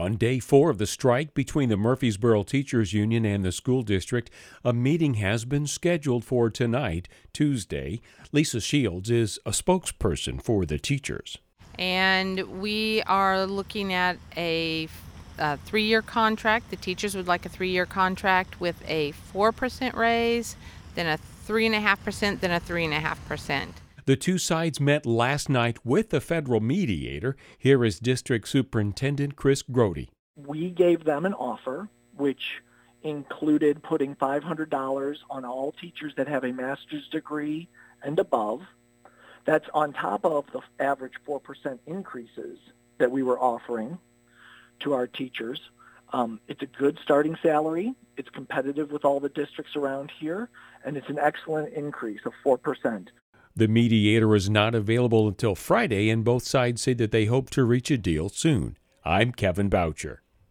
On day 4 of the strike between the Murfreesboro Teachers Union and the school district, a meeting has been scheduled for tonight, Tuesday. Lisa Shields is a spokesperson for the teachers. And we are looking at a 3-year contract. The teachers would like a 3-year contract with a 4% raise, then a 3.5%, then a 3.5%. The two sides met last night with the federal mediator. Here is District Superintendent Chris Grody. We gave them an offer which included putting $500 on all teachers that have a master's degree and above. That's on top of the average 4% increases that we were offering to our teachers. It's a good starting salary. It's competitive with all the districts around here, and it's an excellent increase of 4%. The mediator is not available until Friday, and both sides say that they hope to reach a deal soon. I'm Kevin Boucher.